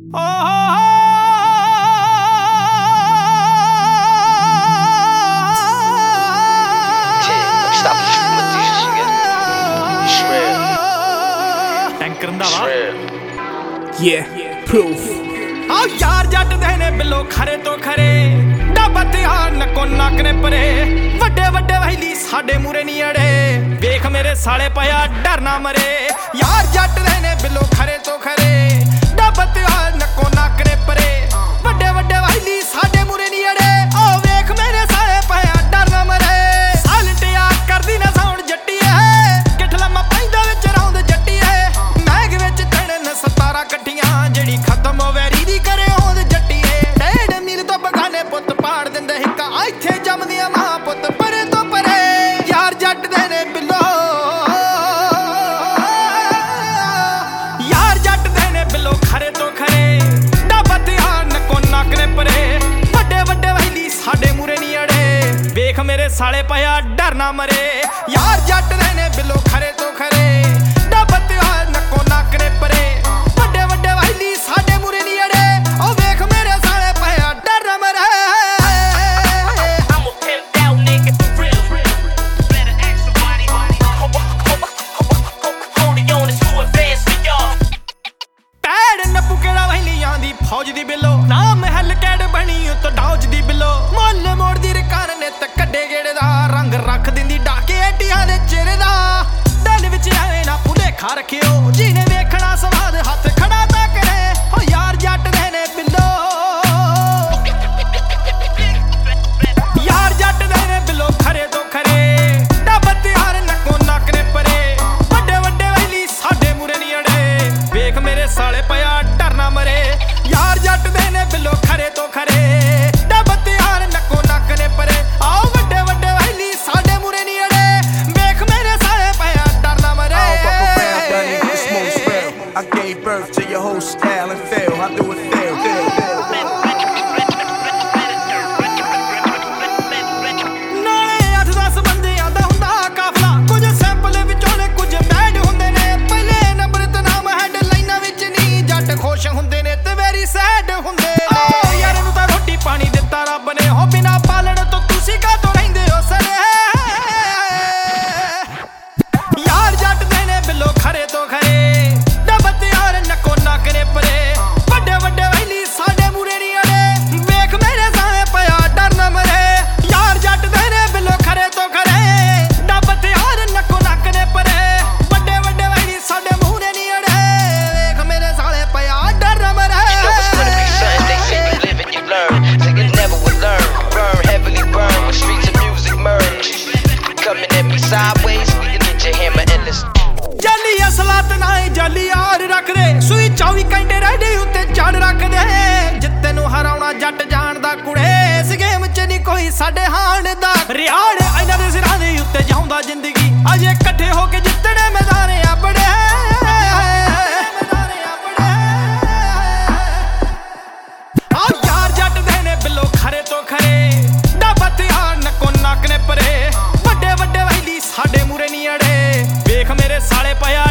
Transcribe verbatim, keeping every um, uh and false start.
Yeah, proof. आओ यार जट दे ने बिलो खरे तो खरे डब्बा तिहार नको नक ने परे वड्डे वड्डे वैली साडे मूरे नी अड़े वेख मेरे साले पाया डर ना मरे यार जट दे ने बिलो खरे तो खरे डब्बा तिहार नको नक ने परे वड्डे वड्डे वैली साडे मूरे नी अड़े ओ वेख मेरे साले पाया डर ना मरे साइलेंट या कर दी ना साउंड जट्टी है किठला मा पैंदा विच रौंद जट्टी है मैग विच चढ़न सतारा कट्ठियां जेड़ी खत्म होवे रीदी करे होंद जट्टी है डेढ़ मील तो बगाने पुत पाड़ दिंदे हिक्का इत्थे जमदियां मां पुत परे तो परे यार जट दे ने बिलो यार जट दे ने बिलो खरे तो खरे डब्बा तिहार नको नक ने परे वड्डे वड्डे वैली साडे मूरे नी अड़े वेख मेरे साले पाया डर ना मरे यार जट दे ने बिलो खरे तो खरे डब्बा तिहार नको नक ने परे वड्डे वड्डे वैली साडे मूरे नी अड़े ओ वेख मेरे साले पाया डर ना मरे फौज दी बिलो ना महल कैड बनी उत डौज दी बिलो मोल मोड़ दी रकार ने ते कड्डे गेड़े दा रंग रख दिंदी डाके एटियां दे चेहरे दा दिल विच आवे ना भुलेखा रखियो जिने वेखना स्वाद हथ खड़ा ता करे ओ यार जट दे ने बिलो यार जट दे ने बिलो खरे तो खरे डब्बा तिहार नको नक ने परे वड्डे वड्डे वैली साडे मूरे नी अड़े वेख मेरे साले पाया डर ना मरे यार जट दे ने बिलो खरे तो खरे डब्बा तिहार नको नक ने परे आओ वड्डे वड्डे वैली साडे मूरे नी अड़े वेख मेरे साले पाया डर ना मरे I gave birth to your whole style and fail. How do it feel? Feel, feel. ਨਾਲੇ ਅੱਠ ਦਸ ਬੰਦਿਆਂ ਦਾ ਹੁੰਦਾ ਕਾਫਲਾ ਕੁਝ ਸੈਂਪਲ ਵਿੱਚੋਂ ਨੇ ਕੁਝ ਮੈਡ ਹੁੰਦੇ ਨੇ ਪਹਿਲੇ ਨੰਬਰ ਤੇ ਨਾਮ ਹੈਡਲਾਈਨਾਂ ਵਿੱਚ ਨਹੀਂ ਜੱਟ ਖੁਸ਼ ਹੁੰਦੇ ਨੇ ਤੇ ਵੈਰੀ ਸੈਡ ਹੁੰਦੇ ਨੇ ਯਾਰ ਨੂੰ ਤਾਂ ਰੋਟੀ ਪਾਣੀ ਦਿੱਤਾ ਰੱਬ ਨੇ ਹੋ ਬਿਨਾ ਪਾਲਣ ਤੋਂ ਤੁਸੀਂ ਕਾਹਤੋਂ ਰਹਿੰਦੇ ਹੋ ਸਨੇ ਯਾਰ ਜੱਟ ਦੇ ਨੇ ਬਿੱਲੋ ਖਰੇ ਤੋਂ ਖਰੇ ਡੱਬਾ ਤਿਹਾਰ ਨੱਕੋ ਨੱਕ ਨੇ ਪਰੇ ਵੱਡੇ ਵੱਡੇ ਵੈਲੀ ਸਾਡੇ ਮੂਰੇ ਨੀ ਅੜੇ ਵੇਖ ਮੇਰੇ ਸਾਲੇ ਪਿਆ ਡਰ ਨਾ ਮਰੇ ਯਾਰ ਜੱਟ ਦੇ ਨੇ ਬਿੱਲੋ ਖਰੇ ਤੋਂ ਖਰੇ ਡੱਬਾ ਤਿਹਾਰ ਨੱਕੋ ਨੱਕ ਨੇ ਪਰੇ ਵੱਡੇ ਵੱਡੇ ਵੈਲੀ ਸਾਡੇ ਮੂਰੇ ਨੀ ਅੜੇ ਵੇਖ ਮੇਰੇ ਸਾਲੇ ਪਿਆ ਡਰ ਨਾ ਮਰੇ ਜਾਲੀ ਅਸਲਾਤ ਨਾ ਜਾਲੀ ਯਾਰ ਰੱਖਦੇ ਸੂਈ ਚੌਵੀ ਘੰਟੇ ਰਹਿਦੇ ਉੱਤੇ ਚੜ ਰੱਖਦੇ ਜਿੱਤੇ ਨੂੰ ਹਰਾਉਣਾ ਜੱਟ ਜਾਣਦਾ ਕੁੜੇ ਇਸ ਗੇਮ 'ਚ ਨਹੀਂ ਕੋਈ ਸਾਡੇ ਹਾਣ ਦਾ ਰਿਆੜ ਇਹਨਾਂ ਦੇ ਸਿਰਾਂ ਦੇ ਉੱਤੇ ਜਾਉਂਦਾ ਜ਼ਿੰਦਗੀ ਅਜੇ ਇਕੱਠੇ ਹੋ ਕੇ ਜਿੱਤਣੇ ਮੈਦਾਨ ਆ ਬੜੇ ਆਓ ਯਾਰ ਜੱਟ ਦੇ ਨੇ ਬਿੱਲੋ ਖਰੇ ਤੋਂ ਖਰੇ ਡੱਬਾ ਤਿਹਾਰ ਨੱਕੋ ਨੱਕ ਨੇ ਪਰੇ ਵੱਡੇ ਵੱਡੇ ਵੈਲੀ ਸਾਡੇ ਮੂਰੇ ਨੀ ਅੜੇ ਵੇਖ ਮੇਰੇ ਸਾਲੇ ਪਾਇਆ